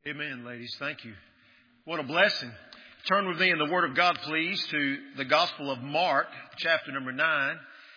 Amen, ladies. Thank you. What a blessing. Turn with me in the Word of God, please, to the Gospel of Mark, chapter number 9.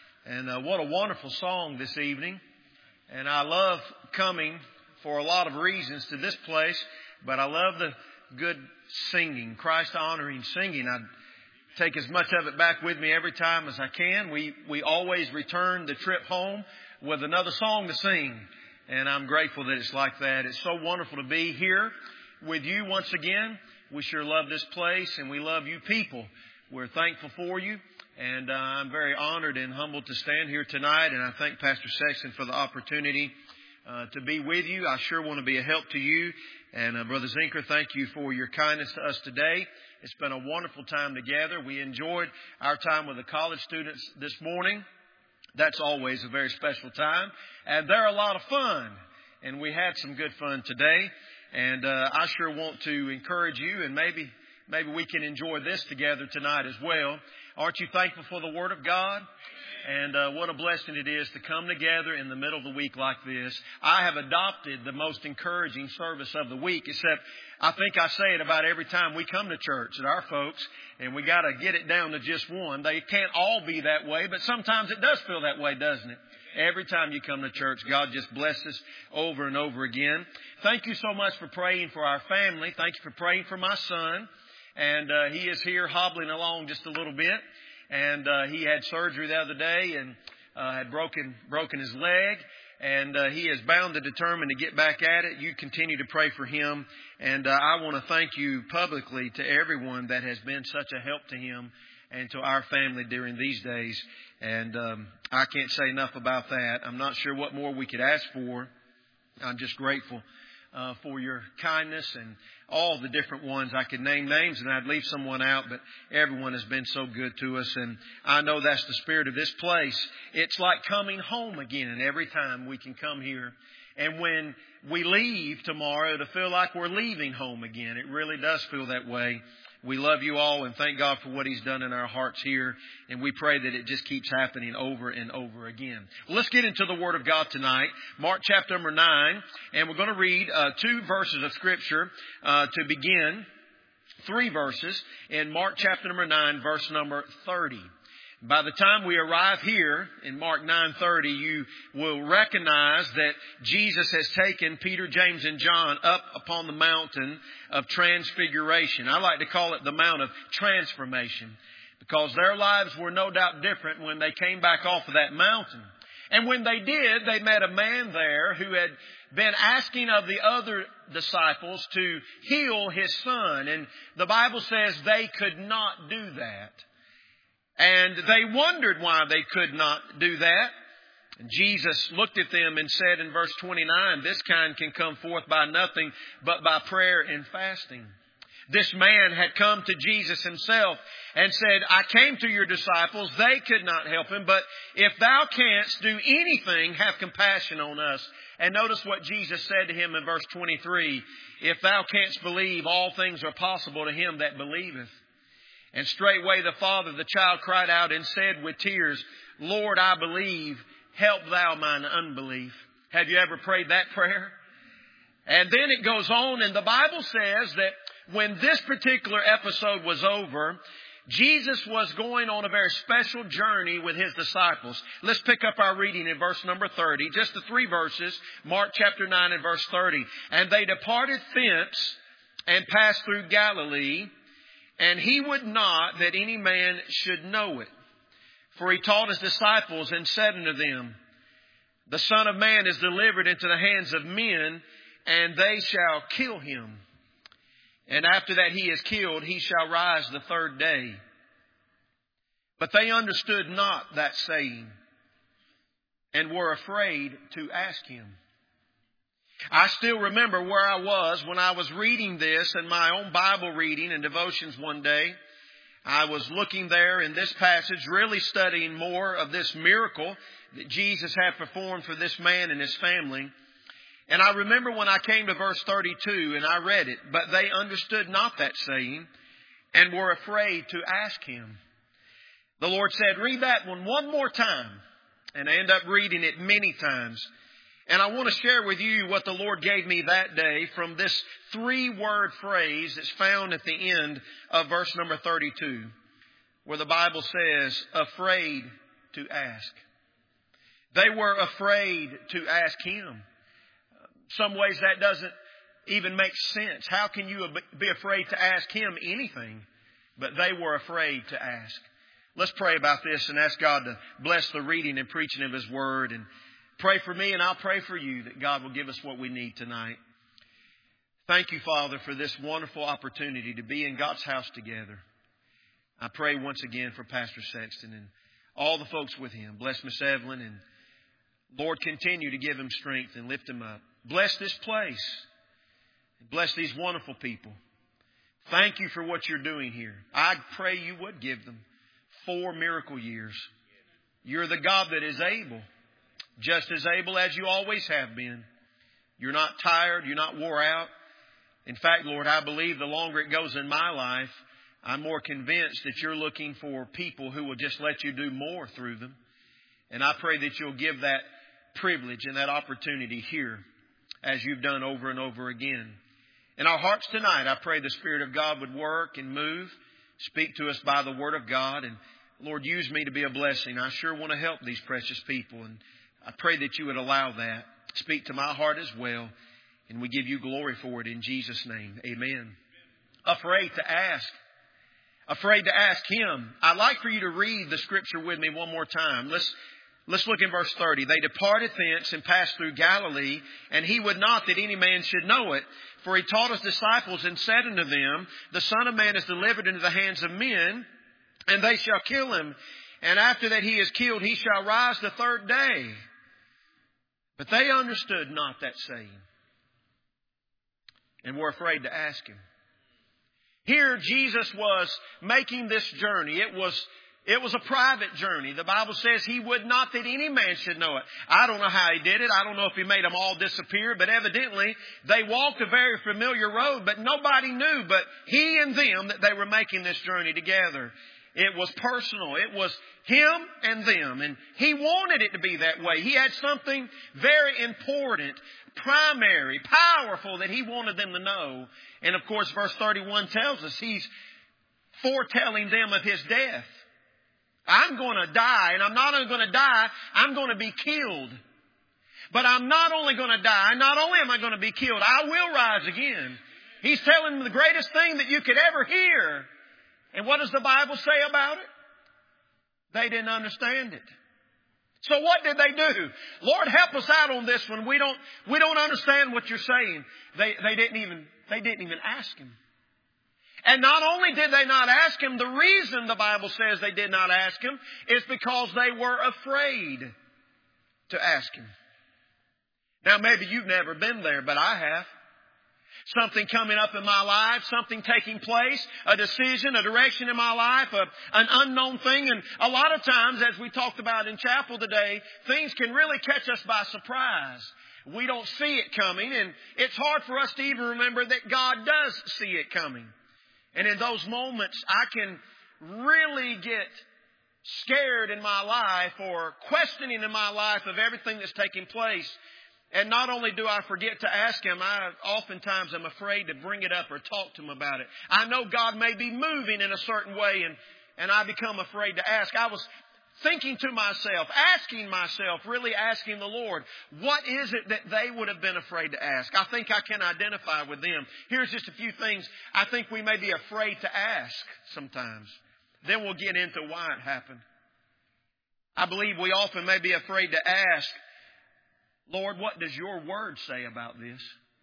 And what a wonderful song this evening. And I love coming for a lot of reasons to this place, but I love the good singing, Christ-honoring singing. I take as much of it back with me every time as I can. We always return the trip home with another song to sing. And I'm grateful that it's like that. It's so wonderful to be here with you once again. We sure love this place and we love you people. We're thankful for you. And I'm very honored and humbled to stand here tonight. And I thank Pastor Sexton for the opportunity to be with you. I sure want to be a help to you. And Brother Zinker, thank you for your kindness to us today. It's been a wonderful time together. We enjoyed our time with the college students this morning. That's always a very special time. And they're a lot of fun. And we had some good fun today. And I sure want to encourage you, and maybe we can enjoy this together tonight as well. Aren't you thankful for the Word of God? And what a blessing it is to come together in the middle of the week like this. I have adopted the most encouraging service of the week, except I think I say it about every time we come to church at our folks, and we got to get it down to just one. They can't all be that way, but sometimes it does feel that way, doesn't it? Every time you come to church, God just blesses over and over again. Thank you so much for praying for our family. Thank you for praying for my son. And he is here hobbling along just a little bit. And he had surgery the other day and had broken his leg. And he is bound and determined to get back at it. You continue to pray for him. And I want to thank you publicly to everyone that has been such a help to him and to our family during these days. And I can't say enough about that. I'm not sure what more we could ask for. I'm just grateful for your kindness and all the different ones. I could name names and I'd leave someone out, but everyone has been so good to us. And I know that's the spirit of this place. It's like coming home again every time we can come here. And when we leave tomorrow, to feel like we're leaving home again. It really does feel that way. We love you all and thank God for what He's done in our hearts here. And we pray that it just keeps happening over and over again. Well, let's get into the Word of God tonight. Mark chapter number 9. And we're going to read 2 verses of Scripture to begin. 3 verses in Mark chapter number 9, verse number 30. By the time we arrive here in Mark 9:30, you will recognize that Jesus has taken Peter, James, and John up upon the mountain of transfiguration. I like to call it the Mount of Transformation, because their lives were no doubt different when they came back off of that mountain. And when they did, they met a man there who had been asking of the other disciples to heal his son. And the Bible says they could not do that. And they wondered why they could not do that. And Jesus looked at them and said in verse 29, "This kind can come forth by nothing but by prayer and fasting." This man had come to Jesus himself and said, "I came to your disciples. They could not help him. But if thou canst do anything, have compassion on us." And notice what Jesus said to him in verse 23. "If thou canst believe, all things are possible to him that believeth." And straightway the father of the child cried out and said with tears, "Lord, I believe, help thou mine unbelief." Have you ever prayed that prayer? And then it goes on, and the Bible says that when this particular episode was over, Jesus was going on a very special journey with His disciples. Let's pick up our reading in verse number 30, just the 3 verses, Mark chapter 9 and verse 30. "And they departed thence and passed through Galilee, and He would not that any man should know it. For He taught His disciples and said unto them, The Son of Man is delivered into the hands of men, and they shall kill Him. And after that He is killed, He shall rise the 3rd day. But they understood not that saying, and were afraid to ask Him." I still remember where I was when I was reading this in my own Bible reading and devotions one day. I was looking there in this passage, really studying more of this miracle that Jesus had performed for this man and his family. And I remember when I came to verse 32 and I read it, "But they understood not that saying, and were afraid to ask Him." The Lord said, "Read that one more time." And I end up reading it many times. And I want to share with you what the Lord gave me that day from this 3-word phrase that's found at the end of verse number 32, where the Bible says, afraid to ask. They were afraid to ask Him. Some ways that doesn't even make sense. How can you be afraid to ask Him anything? But they were afraid to ask. Let's pray about this and ask God to bless the reading and preaching of His Word. And pray for me and I'll pray for you that God will give us what we need tonight. Thank you, Father, for this wonderful opportunity to be in God's house together. I pray once again for Pastor Sexton and all the folks with him. Bless Miss Evelyn, and Lord, continue to give him strength and lift him up. Bless this place. Bless these wonderful people. Thank you for what you're doing here. I pray you would give them 4 miracle years. You're the God that is able, just as able as you always have been. You're not tired. You're not wore out. In fact, Lord, I believe the longer it goes in my life, I'm more convinced that you're looking for people who will just let you do more through them. And I pray that you'll give that privilege and that opportunity here as you've done over and over again. In our hearts tonight, I pray the Spirit of God would work and move, speak to us by the Word of God. And Lord, use me to be a blessing. I sure want to help these precious people. And I pray that you would allow that. Speak to my heart as well. And we give you glory for it in Jesus' name. Amen. Afraid to ask. Afraid to ask Him. I'd like for you to read the Scripture with me one more time. Let's look in verse 30. They departed thence and passed through Galilee, and He would not that any man should know it. For He taught His disciples and said unto them, the Son of Man is delivered into the hands of men, and they shall kill Him. And after that He is killed, He shall rise the 3rd day. But they understood not that saying, and were afraid to ask Him. Here Jesus was making this journey. It was a private journey. The Bible says He would not that any man should know it. I don't know how He did it. I don't know if He made them all disappear, but evidently they walked a very familiar road, but nobody knew but He and them that they were making this journey together. It was personal. It was Him and them. And He wanted it to be that way. He had something very important, primary, powerful that He wanted them to know. And of course, verse 31 tells us He's foretelling them of His death. I'm going to die, and I'm not only going to die, I'm going to be killed. But I'm not only going to die, not only am I going to be killed, I will rise again. He's telling them the greatest thing that you could ever hear. And what does the Bible say about it? They didn't understand it. So what did they do? Lord, help us out on this one. We don't understand what you're saying. They didn't even ask Him. And not only did they not ask Him, the reason the Bible says they did not ask Him is because they were afraid to ask Him. Now maybe you've never been there, but I have. Something coming up in my life, something taking place, a decision, a direction in my life, an unknown thing. And a lot of times, as we talked about in chapel today, things can really catch us by surprise. We don't see it coming, and it's hard for us to even remember that God does see it coming. And in those moments, I can really get scared in my life or questioning in my life of everything that's taking place. And not only do I forget to ask Him, I oftentimes am afraid to bring it up or talk to Him about it. I know God may be moving in a certain way, and I become afraid to ask. I was thinking to myself, really asking the Lord, what is it that they would have been afraid to ask? I think I can identify with them. Here's just a few things I think we may be afraid to ask sometimes. Then we'll get into why it happened. I believe we often may be afraid to ask, Lord, what does your word say about this?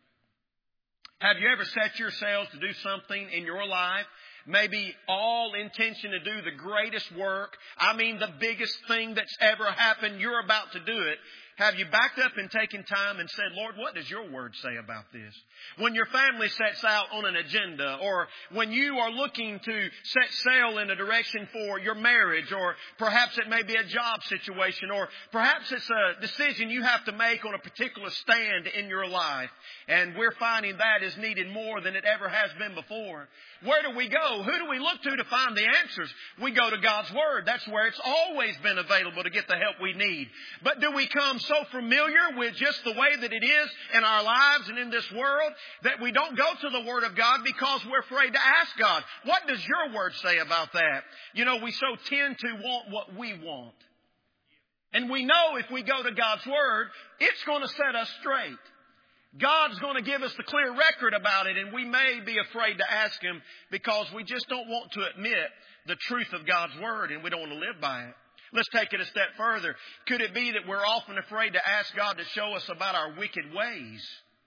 Have you ever set yourselves to do something in your life? Maybe all intention to do the greatest work. I mean, the biggest thing that's ever happened. You're about to do it. Have you backed up and taken time and said, Lord, what does your word say about this? When your family sets out on an agenda, or when you are looking to set sail in a direction for your marriage, or perhaps it may be a job situation, or perhaps it's a decision you have to make on a particular stand in your life. And we're finding that is needed more than it ever has been before. Where do we go? Who do we look to find the answers? We go to God's Word. That's where it's always been available to get the help we need. But do we come so familiar with just the way that it is in our lives and in this world that we don't go to the Word of God because we're afraid to ask God, what does your Word say about that? You know, we so tend to want what we want. And we know if we go to God's Word, it's going to set us straight. God's going to give us the clear record about it, and we may be afraid to ask Him because we just don't want to admit the truth of God's Word, and we don't want to live by it. Let's take it a step further. Could it be that we're often afraid to ask God to show us about our wicked ways?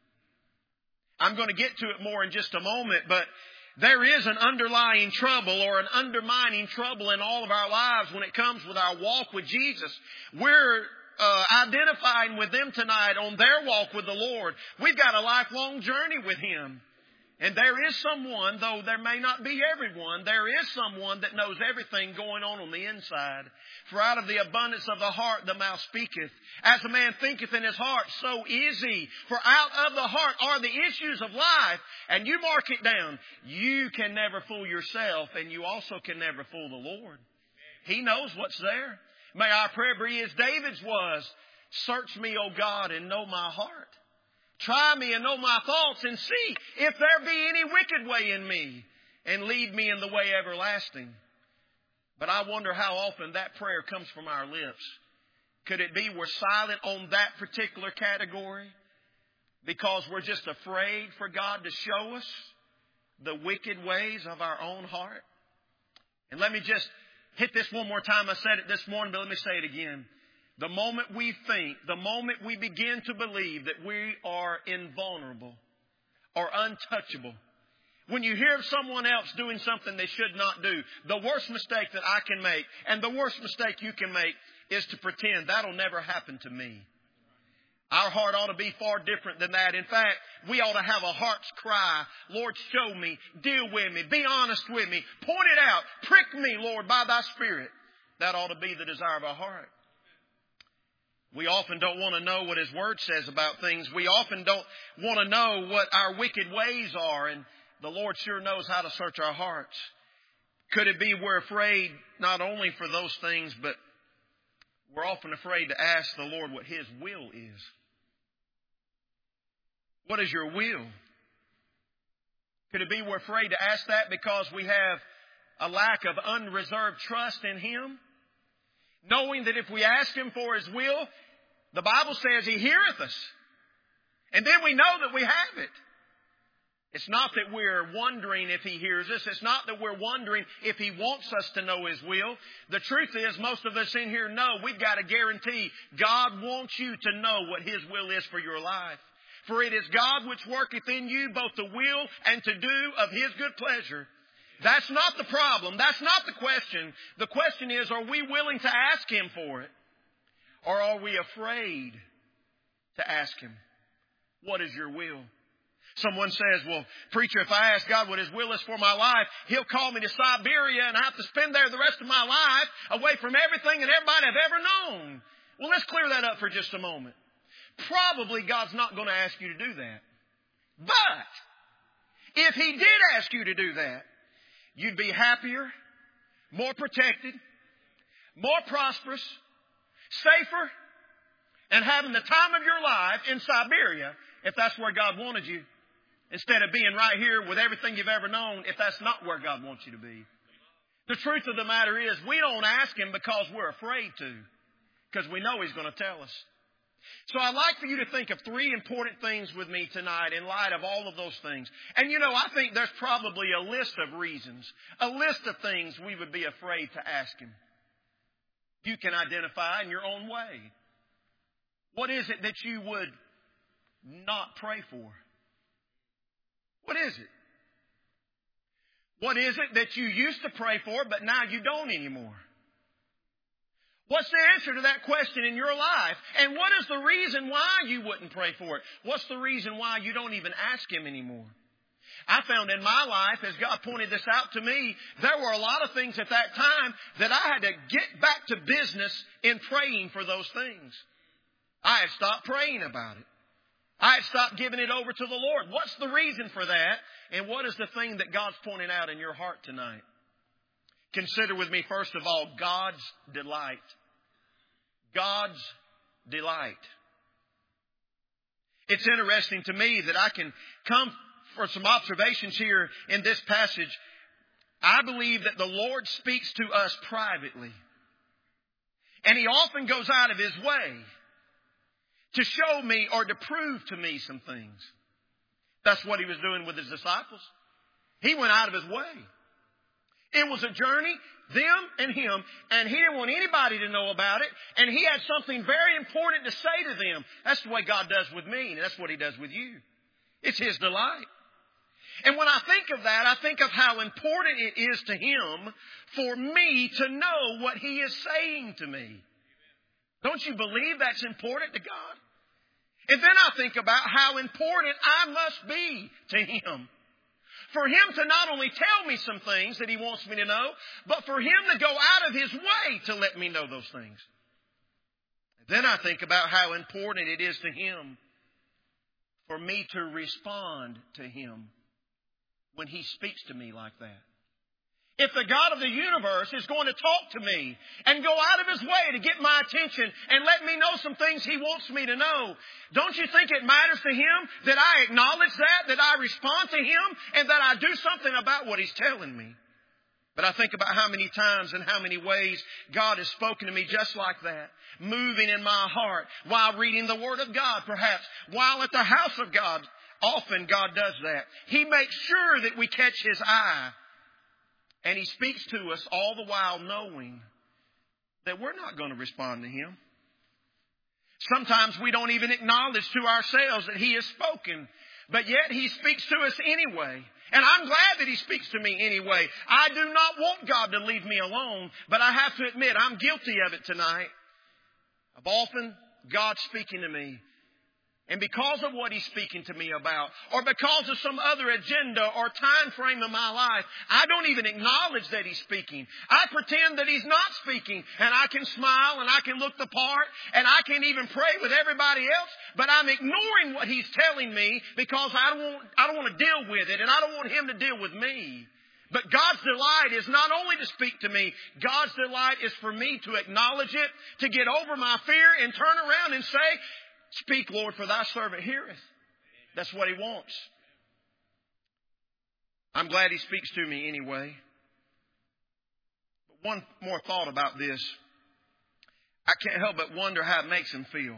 I'm going to get to it more in just a moment, but there is an underlying trouble or an undermining trouble in all of our lives when it comes with our walk with Jesus. We're identifying with them tonight on their walk with the Lord. We've got a lifelong journey with Him. And there is someone, though there may not be everyone, there is someone that knows everything going on the inside. For out of the abundance of the heart the mouth speaketh. As a man thinketh in his heart, so is he. For out of the heart are the issues of life. And you mark it down. You can never fool yourself, and you also can never fool the Lord. He knows what's there. May our prayer be as David's was. Search me, O God, and know my heart. Try me and know my thoughts and see if there be any wicked way in me, and lead me in the way everlasting. But I wonder how often that prayer comes from our lips. Could it be we're silent on that particular category because we're just afraid for God to show us the wicked ways of our own heart? And let me just hit this one more time. I said it this morning, but let me say it again. The moment we think, the moment we begin to believe that we are invulnerable or untouchable, when you hear of someone else doing something they should not do, the worst mistake that I can make and the worst mistake you can make is to pretend that'll never happen to me. Our heart ought to be far different than that. In fact, we ought to have a heart's cry. Lord, show me, deal with me, be honest with me, point it out, prick me, Lord, by Thy Spirit. That ought to be the desire of our heart. We often don't want to know what His Word says about things. We often don't want to know what our wicked ways are. And the Lord sure knows how to search our hearts. Could it be we're afraid not only for those things, but we're often afraid to ask the Lord what His will is? What is your will? Could it be we're afraid to ask that because we have a lack of unreserved trust in Him? Knowing that if we ask Him for His will, the Bible says He heareth us. And then we know that we have it. It's not that we're wondering if He hears us. It's not that we're wondering if He wants us to know His will. The truth is, most of us in here know we've got a guarantee. God wants you to know what His will is for your life. For it is God which worketh in you both to will and to do of His good pleasure. That's not the problem. That's not the question. The question is, are we willing to ask Him for it? Or are we afraid to ask Him? What is your will? Someone says, well, preacher, if I ask God what His will is for my life, He'll call me to Siberia and I have to spend there the rest of my life away from everything and everybody I've ever known. Well, let's clear that up for just a moment. Probably God's not going to ask you to do that. But if He did ask you to do that, you'd be happier, more protected, more prosperous, safer, and having the time of your life in Siberia if that's where God wanted you, instead of being right here with everything you've ever known if that's not where God wants you to be. The truth of the matter is we don't ask Him because we're afraid to, because we know He's going to tell us. So I'd like for you to think of 3 important things with me tonight in light of all of those things. And I think there's probably a list of reasons, a list of things we would be afraid to ask Him. You can identify in your own way. What is it that you would not pray for? What is it? What is it that you used to pray for, but now you don't anymore? What's the answer to that question in your life? And what is the reason why you wouldn't pray for it? What's the reason why you don't even ask Him anymore? I found in my life, as God pointed this out to me, there were a lot of things at that time that I had to get back to business in praying for those things. I had stopped praying about it. I had stopped giving it over to the Lord. What's the reason for that? And what is the thing that God's pointing out in your heart tonight? Consider with me, first of all, God's delight. God's delight. It's interesting to me that I can come for some observations here in this passage. I believe that the Lord speaks to us privately. And He often goes out of His way to show me or to prove to me some things. That's what He was doing with His disciples. He went out of His way. It was a journey, them and Him, and He didn't want anybody to know about it, and He had something very important to say to them. That's the way God does with me, and that's what He does with you. It's His delight. And when I think of that, I think of how important it is to Him for me to know what He is saying to me. Don't you believe that's important to God? And then I think about how important I must be to Him. For Him to not only tell me some things that He wants me to know, but for Him to go out of His way to let me know those things. Then I think about how important it is to Him for me to respond to Him when He speaks to me like that. If the God of the universe is going to talk to me and go out of His way to get my attention and let me know some things He wants me to know, don't you think it matters to Him that I acknowledge that I respond to Him, and that I do something about what He's telling me? But I think about how many times and how many ways God has spoken to me just like that, moving in my heart while reading the Word of God, perhaps, while at the house of God. Often God does that. He makes sure that we catch His eye. And He speaks to us all the while knowing that we're not going to respond to Him. Sometimes we don't even acknowledge to ourselves that He has spoken. But yet He speaks to us anyway. And I'm glad that He speaks to me anyway. I do not want God to leave me alone. But I have to admit, I'm guilty of it tonight. Of often God speaking to me. And because of what He's speaking to me about, or because of some other agenda or time frame of my life, I don't even acknowledge that He's speaking. I pretend that He's not speaking, and I can smile and I can look the part, and I can even pray with everybody else, but I'm ignoring what He's telling me because I don't want to deal with it, and I don't want Him to deal with me. But God's delight is not only to speak to me, God's delight is for me to acknowledge it, to get over my fear and turn around and say, "Speak, Lord, for thy servant heareth." That's what He wants. I'm glad He speaks to me anyway. But one more thought about this. I can't help but wonder how it makes Him feel.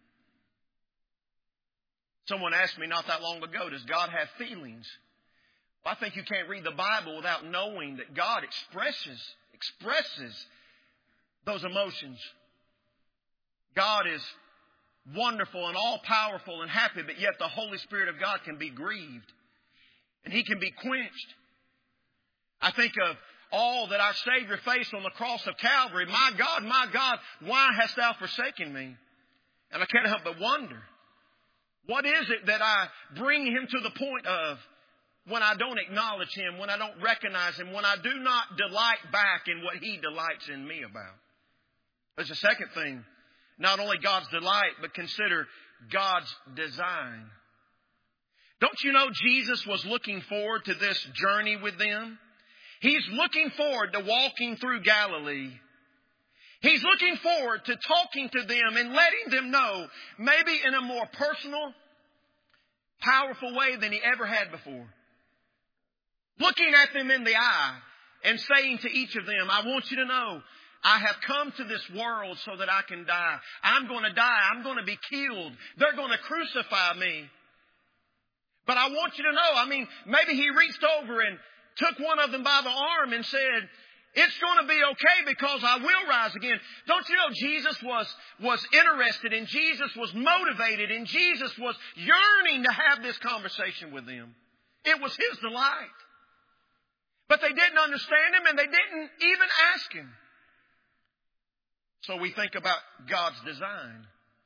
Someone asked me not that long ago, does God have feelings? Well, I think you can't read the Bible without knowing that God expresses those emotions. God is wonderful and all-powerful and happy, but yet the Holy Spirit of God can be grieved. And He can be quenched. I think of all that our Savior faced on the cross of Calvary. My God, why hast thou forsaken me? And I can't help but wonder, what is it that I bring Him to the point of when I don't acknowledge Him, when I don't recognize Him, when I do not delight back in what He delights in me about? There's a second thing. Not only God's delight, but consider God's design. Don't you know Jesus was looking forward to this journey with them? He's looking forward to walking through Galilee. He's looking forward to talking to them and letting them know, maybe in a more personal, powerful way than He ever had before. Looking at them in the eye and saying to each of them, I want you to know, I have come to this world so that I can die. I'm going to die. I'm going to be killed. They're going to crucify me. But I want you to know, maybe He reached over and took one of them by the arm and said, it's going to be okay because I will rise again. Don't you know Jesus was interested and Jesus was motivated and Jesus was yearning to have this conversation with them. It was His delight. But they didn't understand Him and they didn't even ask Him. So we think about God's design.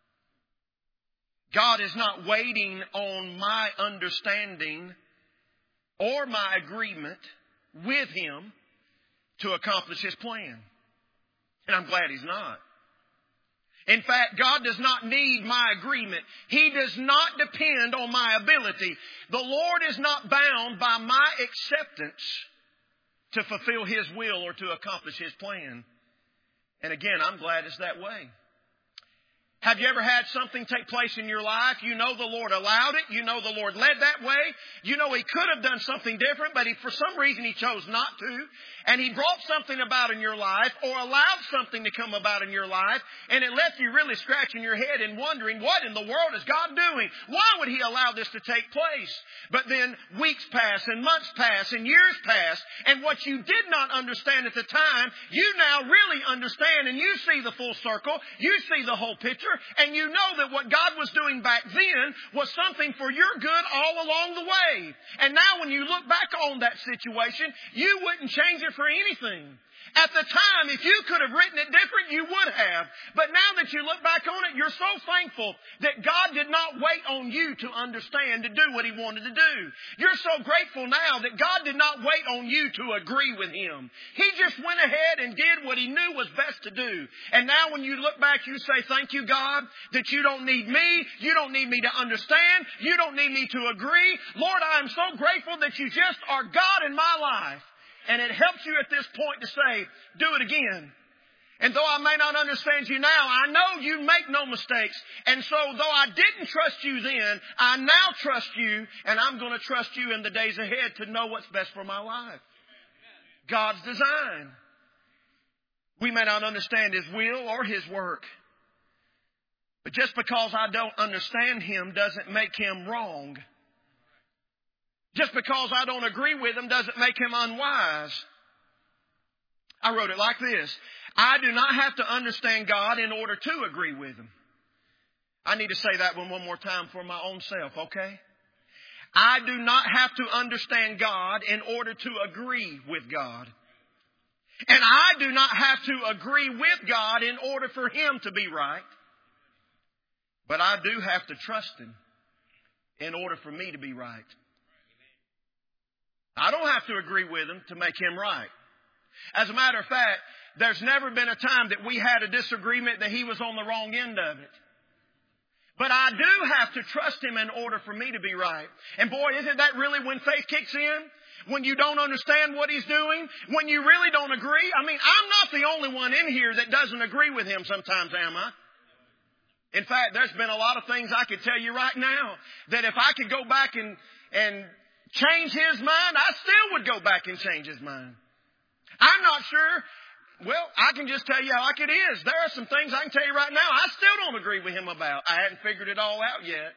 God is not waiting on my understanding or my agreement with Him to accomplish His plan. And I'm glad He's not. In fact, God does not need my agreement. He does not depend on my ability. The Lord is not bound by my acceptance to fulfill His will or to accomplish His plan. And again, I'm glad it's that way. Have you ever had something take place in your life? You know the Lord allowed it. You know the Lord led that way. You know He could have done something different, but for some reason He chose not to. And He brought something about in your life or allowed something to come about in your life. And it left you really scratching your head and wondering, what in the world is God doing? Why would He allow this to take place? But then weeks pass and months pass and years pass. And what you did not understand at the time, you now really understand, and you see the full circle. You see the whole picture. And you know that what God was doing back then was something for your good all along the way. And now when you look back on that situation, you wouldn't change it for anything. At the time, if you could have written it different, you would have. But now that you look back on it, you're so thankful that God did not wait on you to understand to do what He wanted to do. You're so grateful now that God did not wait on you to agree with Him. He just went ahead and did what He knew was best to do. And now when you look back, you say, thank you, God, that you don't need me. You don't need me to understand. You don't need me to agree. Lord, I am so grateful that you just are God in my life. And it helps you at this point to say, do it again. And though I may not understand you now, I know you make no mistakes. And so though I didn't trust you then, I now trust you, and I'm going to trust you in the days ahead to know what's best for my life. God's design. We may not understand His will or His work. But just because I don't understand Him doesn't make Him wrong. Just because I don't agree with Him doesn't make Him unwise. I wrote it like this. I do not have to understand God in order to agree with Him. I need to say that one more time for my own self, okay? I do not have to understand God in order to agree with God. And I do not have to agree with God in order for Him to be right. But I do have to trust Him in order for me to be right. I don't have to agree with Him to make Him right. As a matter of fact, there's never been a time that we had a disagreement that He was on the wrong end of it. But I do have to trust Him in order for me to be right. And boy, isn't that really when faith kicks in? When you don't understand what He's doing? When you really don't agree? I mean, I'm not the only one in here that doesn't agree with Him sometimes, am I? In fact, there's been a lot of things I could tell you right now that if I could go back and change His mind, I still would go back and change His mind. I'm not sure. Well, I can just tell you how like it is. There are some things I can tell you right now I still don't agree with Him about. I hadn't figured it all out yet.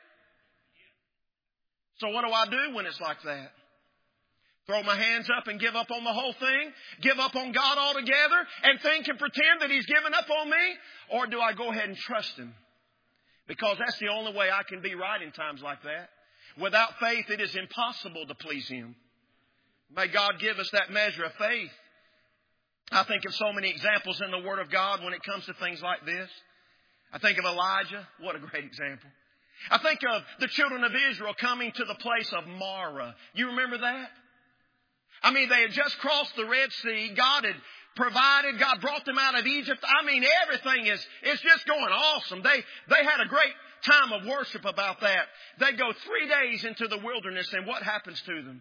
So what do I do when it's like that? Throw my hands up and give up on the whole thing? Give up on God altogether and think and pretend that He's given up on me? Or do I go ahead and trust Him? Because that's the only way I can be right in times like that. Without faith, it is impossible to please Him. May God give us that measure of faith. I think of so many examples in the Word of God when it comes to things like this. I think of Elijah. What a great example. I think of the children of Israel coming to the place of Marah. You remember that? I mean, they had just crossed the Red Sea. God had provided. God brought them out of Egypt. I mean, everything is just going awesome. They had a great time of worship about that. They go 3 days into the wilderness, and what happens to them?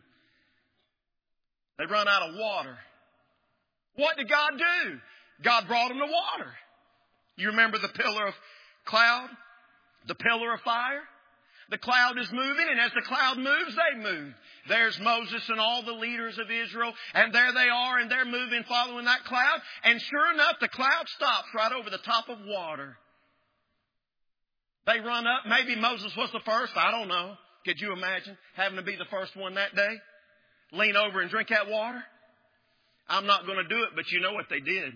They run out of water. What did God do? God brought them to water. You remember the pillar of cloud? The pillar of fire? The cloud is moving, and as the cloud moves, they move. There's Moses and all the leaders of Israel, and there they are, and they're moving, following that cloud. And sure enough, the cloud stops right over the top of water. They run up. Maybe Moses was the first. I don't know. Could you imagine having to be the first one that day? Lean over and drink that water? I'm not going to do it, but you know what they did.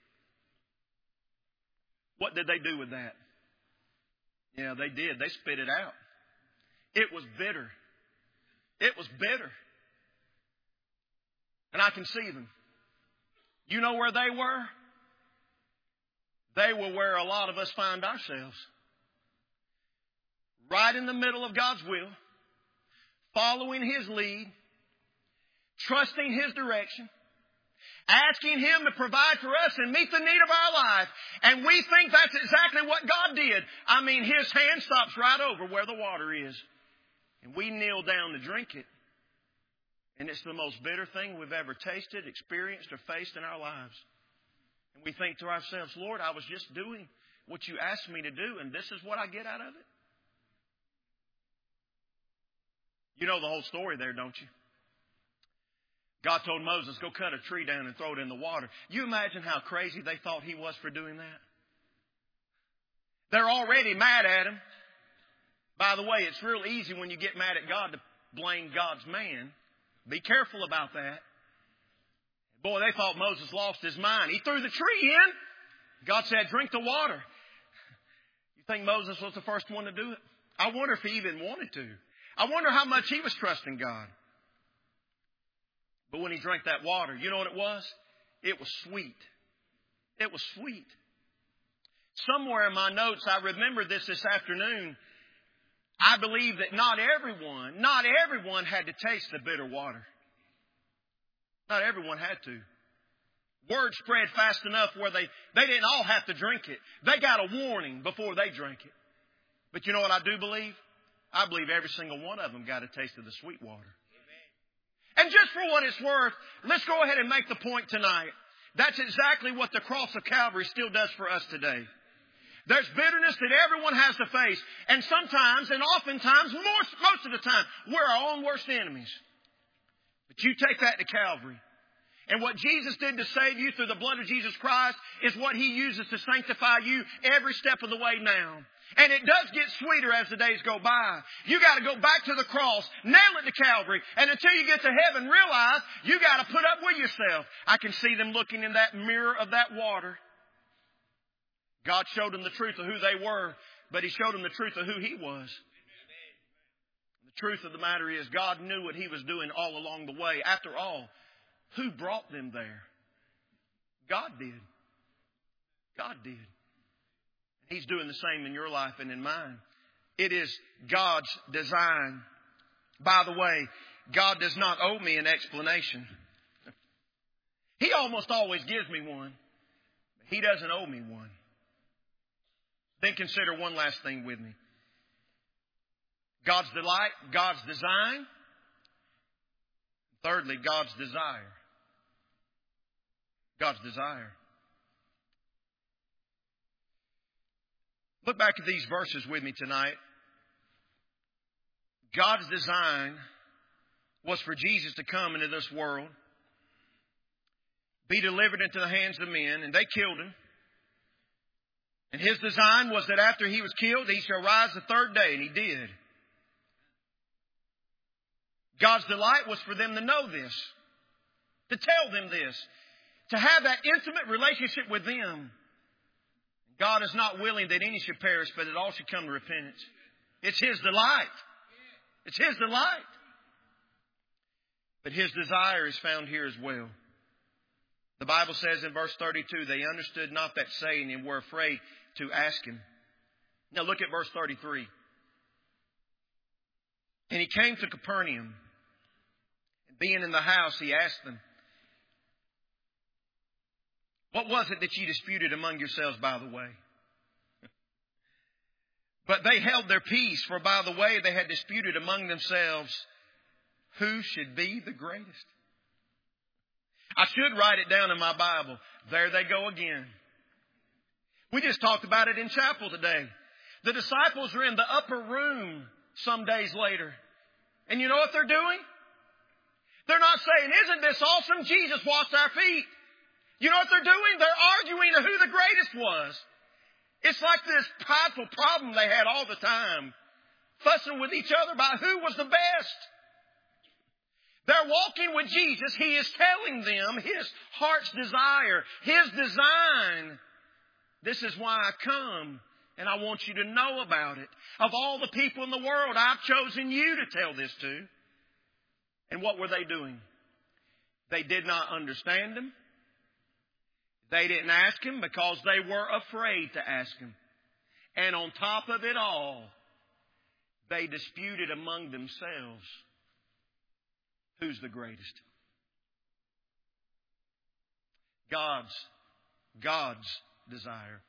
What did they do with that? Yeah, they did. They spit it out. It was bitter. It was bitter. And I can see them. You know where they were? They were where a lot of us find ourselves. Right in the middle of God's will. Following His lead. Trusting His direction. Asking Him to provide for us and meet the need of our life. And we think that's exactly what God did. I mean, His hand stops right over where the water is. And we kneel down to drink it. And it's the most bitter thing we've ever tasted, experienced, or faced in our lives. And we think to ourselves, Lord, I was just doing what you asked me to do, and this is what I get out of it? You know the whole story there, don't you? God told Moses, go cut a tree down and throw it in the water. You imagine how crazy they thought he was for doing that? They're already mad at him. By the way, it's real easy when you get mad at God to blame God's man. Be careful about that. Boy, they thought Moses lost his mind. He threw the tree in. God said, drink the water. You think Moses was the first one to do it? I wonder if he even wanted to. I wonder how much he was trusting God. But when he drank that water, you know what it was? It was sweet. It was sweet. Somewhere in my notes, I remember this afternoon. I believe that not everyone had to taste the bitter water. Not everyone had to. Word spread fast enough where they didn't all have to drink it. They got a warning before they drank it. But you know what I do believe? I believe every single one of them got a taste of the sweet water. And just for what it's worth, let's go ahead and make the point tonight. That's exactly what the cross of Calvary still does for us today. There's bitterness that everyone has to face. And sometimes, and oftentimes, most of the time, we're our own worst enemies. But you take that to Calvary. And what Jesus did to save you through the blood of Jesus Christ is what He uses to sanctify you every step of the way now. And it does get sweeter as the days go by. You got to go back to the cross, nail it to Calvary, and until you get to heaven, realize you got to put up with yourself. I can see them looking in that mirror of that water. God showed them the truth of who they were, but He showed them the truth of who He was. The truth of the matter is, God knew what He was doing all along the way. After all, who brought them there? God did. God did. He's doing the same in your life and in mine. It is God's design. By the way, God does not owe me an explanation. He almost always gives me one. He doesn't owe me one. Then consider one last thing with me. God's delight, God's design. Thirdly, God's desire. God's desire. Look back at these verses with me tonight. God's design was for Jesus to come into this world, be delivered into the hands of men, and they killed Him. And His design was that after He was killed, He shall rise the third day, and He did. God's delight was for them to know this, to tell them this, to have that intimate relationship with them. God is not willing that any should perish, but that all should come to repentance. It's His delight. It's His delight. But His desire is found here as well. The Bible says in verse 32, they understood not that saying and were afraid to ask Him. Now look at verse 33. And He came to Capernaum. And being in the house, He asked them, what was it that you disputed among yourselves by the way? But they held their peace, for by the way they had disputed among themselves who should be the greatest. I should write it down in my Bible. There they go again. We just talked about it in chapel today. The disciples are in the upper room some days later. And you know what they're doing? They're not saying, isn't this awesome? Jesus washed our feet. You know what they're doing? They're arguing who the greatest was. It's like this prideful problem they had all the time. Fussing with each other about who was the best. They're walking with Jesus. He is telling them His heart's desire, His design. This is why I come, and I want you to know about it. Of all the people in the world, I've chosen you to tell this to. And what were they doing? They did not understand Him. They didn't ask Him because they were afraid to ask Him. And on top of it all, they disputed among themselves who's the greatest. God's desire.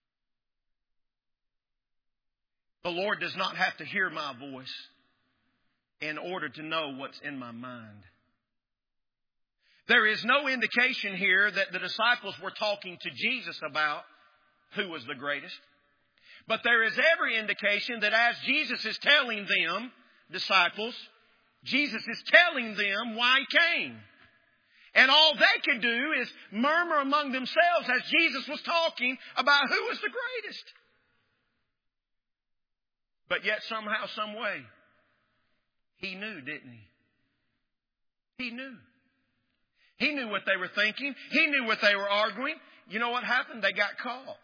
The Lord does not have to hear my voice in order to know what's in my mind. There is no indication here that the disciples were talking to Jesus about who was the greatest. But there is every indication that as Jesus is telling them, disciples, Jesus is telling them why He came. And all they could do is murmur among themselves as Jesus was talking about who was the greatest. But yet somehow, some way, He knew, didn't He? He knew. He knew what they were thinking. He knew what they were arguing. You know what happened? They got caught.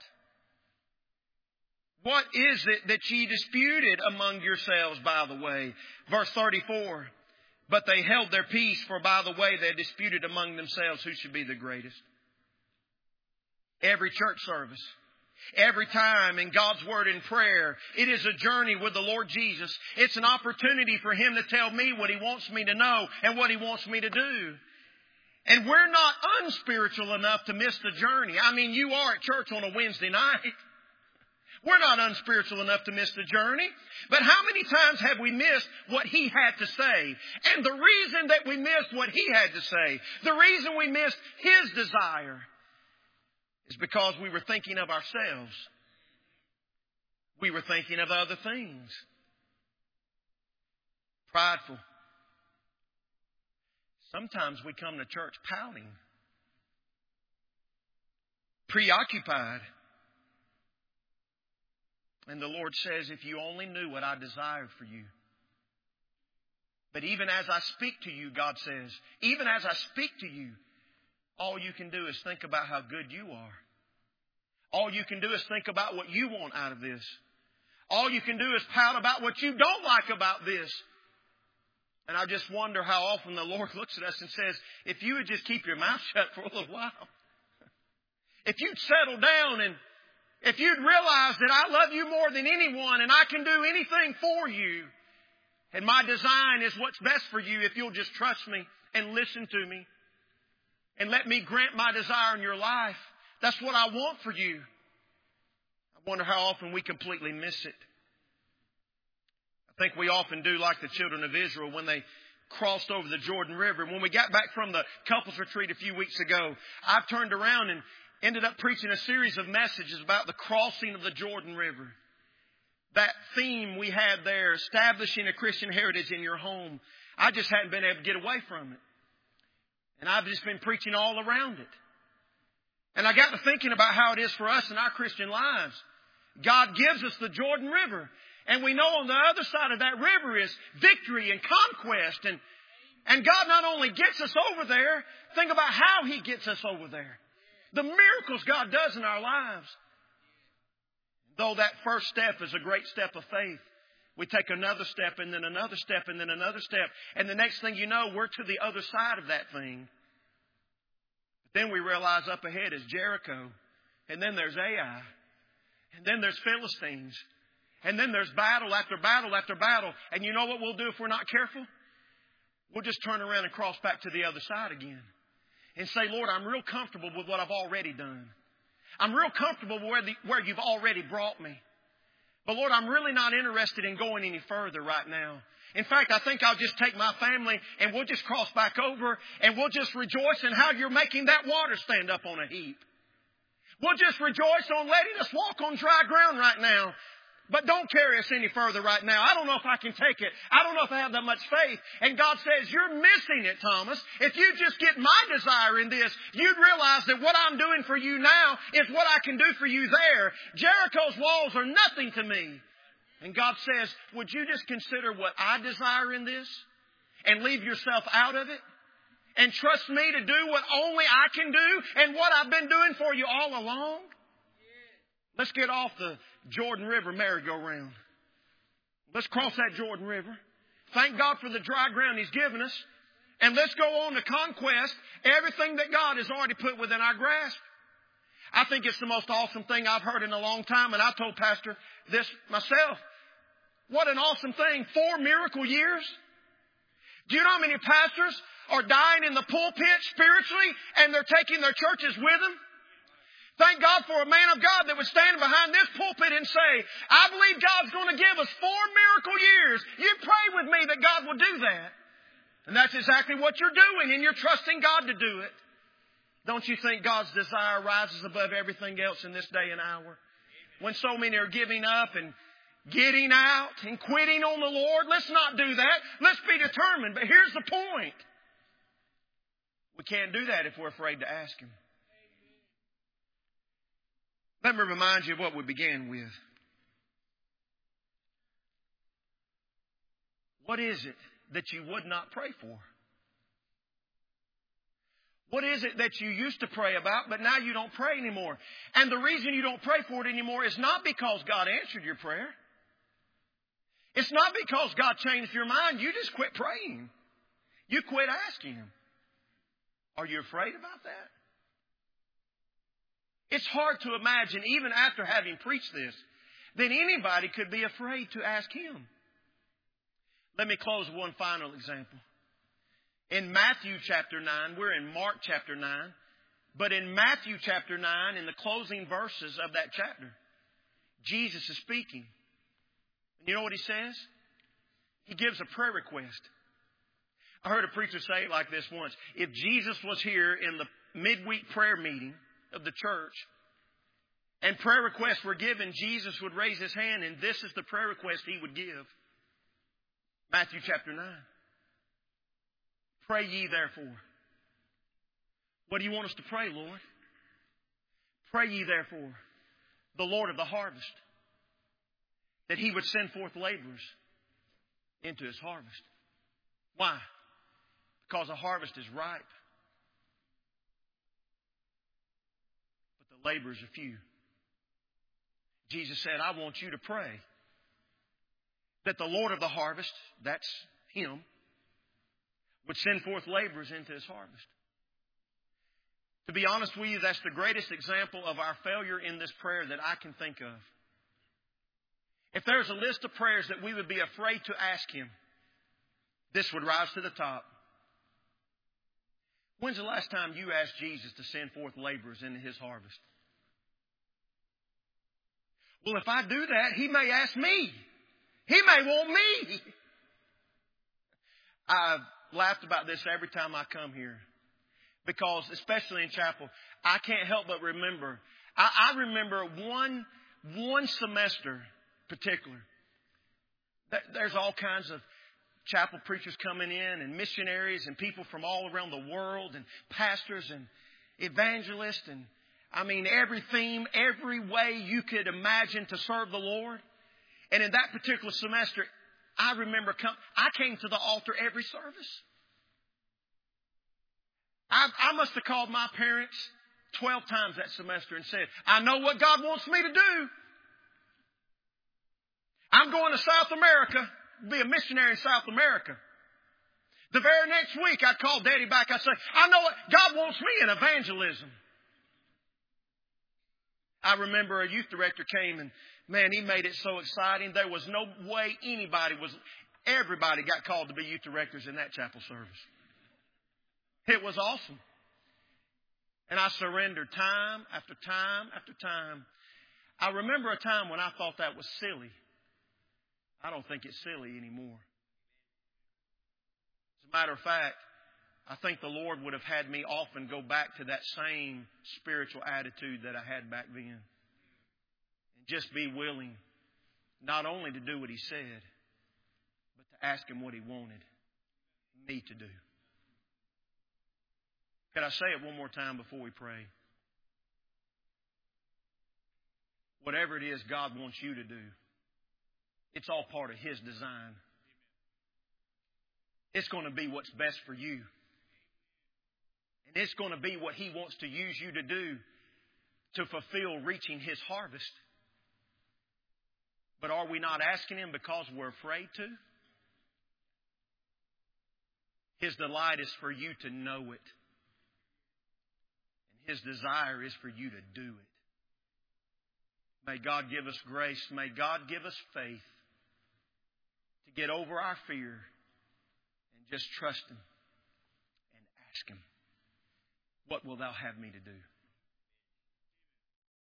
What is it that ye disputed among yourselves, by the way? Verse 34. But they held their peace, for by the way they disputed among themselves who should be the greatest. Every church service, every time in God's Word and prayer, it is a journey with the Lord Jesus. It's an opportunity for Him to tell me what He wants me to know and what He wants me to do. And we're not unspiritual enough to miss the journey. I mean, you are at church on a Wednesday night. We're not unspiritual enough to miss the journey. But how many times have we missed what He had to say? And the reason that we missed what He had to say, the reason we missed His desire, is because we were thinking of ourselves. We were thinking of other things. Prideful. Sometimes we come to church pouting. Preoccupied. And the Lord says, if you only knew what I desire for you. But even as I speak to you, God says, even as I speak to you, all you can do is think about how good you are. All you can do is think about what you want out of this. All you can do is pout about what you don't like about this. And I just wonder how often the Lord looks at us and says, if you would just keep your mouth shut for a little while. If you'd settle down and if you'd realize that I love you more than anyone and I can do anything for you. And my design is what's best for you if you'll just trust me and listen to me. And let me grant my desire in your life. That's what I want for you. I wonder how often we completely miss it. I think we often do like the children of Israel when they crossed over the Jordan River. When we got back from the couples retreat a few weeks ago, I turned around and ended up preaching a series of messages about the crossing of the Jordan River. That theme we had there, establishing a Christian heritage in your home. I just hadn't been able to get away from it. And I've just been preaching all around it. And I got to thinking about how it is for us in our Christian lives. God gives us the Jordan River. And we know on the other side of that river is victory and conquest. And God not only gets us over there, think about how He gets us over there. The miracles God does in our lives. Though that first step is a great step of faith, we take another step and then another step and then another step. And the next thing you know, we're to the other side of that thing. But then we realize up ahead is Jericho. And then there's Ai. And then there's Philistines. And then there's battle after battle after battle. And you know what we'll do if we're not careful? We'll just turn around and cross back to the other side again. And say, Lord, I'm real comfortable with what I've already done. I'm real comfortable where you've already brought me. But Lord, I'm really not interested in going any further right now. In fact, I think I'll just take my family and we'll just cross back over and we'll just rejoice in how you're making that water stand up on a heap. We'll just rejoice on letting us walk on dry ground right now. But don't carry us any further right now. I don't know if I can take it. I don't know if I have that much faith. And God says, you're missing it, Thomas. If you just get my desire in this, you'd realize that what I'm doing for you now is what I can do for you there. Jericho's walls are nothing to me. And God says, would you just consider what I desire in this and leave yourself out of it? And trust me to do what only I can do and what I've been doing for you all along? Let's get off the Jordan River merry-go-round. Let's cross that Jordan River. Thank God for the dry ground He's given us. And let's go on to conquest everything that God has already put within our grasp. I think it's the most awesome thing I've heard in a long time. And I told Pastor this myself. What an awesome thing. 4 miracle years. Do you know how many pastors are dying in the pulpit spiritually and they're taking their churches with them? Thank God for a man of God that would stand behind this pulpit and say, I believe God's going to give us 4 miracle years. You pray with me that God will do that. And that's exactly what you're doing, and you're trusting God to do it. Don't you think God's desire rises above everything else in this day and hour? when so many are giving up and getting out and quitting on the Lord. Let's not do that. Let's be determined. But here's the point. We can't do that if we're afraid to ask Him. Let me remind you of what we began with. What is it that you would not pray for? What is it that you used to pray about, but now you don't pray anymore? And the reason you don't pray for it anymore is not because God answered your prayer. It's not because God changed your mind. You just quit praying. You quit asking Him. Are you afraid about that? It's hard to imagine, even after having preached this, that anybody could be afraid to ask Him. Let me close with one final example. In Matthew chapter 9, we're in Mark chapter 9, but in Matthew chapter 9, in the closing verses of that chapter, Jesus is speaking. And you know what He says? He gives a prayer request. I heard a preacher say it like this once. If Jesus was here in the midweek prayer meeting of the church and prayer requests were given, Jesus would raise His hand and this is the prayer request He would give. Matthew chapter 9. Pray ye therefore. What do you want us to pray, Lord? Pray ye therefore the Lord of the harvest, that He would send forth laborers into His harvest. Why? Because the harvest is ripe, but the laborers are few. Jesus said, I want you to pray that the Lord of the harvest, that's Him, would send forth laborers into His harvest. To be honest with you, that's the greatest example of our failure in this prayer that I can think of. If there's a list of prayers that we would be afraid to ask Him, this would rise to the top. When's the last time you asked Jesus to send forth laborers into His harvest? Well, if I do that, He may ask me. He may want me. I've laughed about this every time I come here. Because, especially in chapel, I can't help but remember. I remember one semester particular. There's all kinds of chapel preachers coming in and missionaries and people from all around the world and pastors and evangelists and I mean every theme, every way you could imagine to serve the Lord. And in that particular semester, I remember I came to the altar every service. I must have called my parents 12 times that semester and said, I know what God wants me to do. I'm going to South America, be a missionary in South America. The very next week, I'd call Daddy back. I'd say, I know what God wants me in evangelism. I remember a youth director came and, man, he made it so exciting. There was no way everybody got called to be youth directors in that chapel service. It was awesome. And I surrendered time after time after time. I remember a time when I thought that was silly. I don't think it's silly anymore. As a matter of fact, I think the Lord would have had me often go back to that same spiritual attitude that I had back then. And just be willing not only to do what He said, but to ask Him what He wanted me to do. Could I say it one more time before we pray? Whatever it is God wants you to do, it's all part of His design. It's going to be what's best for you. And it's going to be what He wants to use you to do to fulfill reaching His harvest. But are we not asking Him because we're afraid to? His delight is for you to know it. And His desire is for you to do it. May God give us grace. May God give us faith to get over our fear and just trust Him and ask Him, what will Thou have me to do?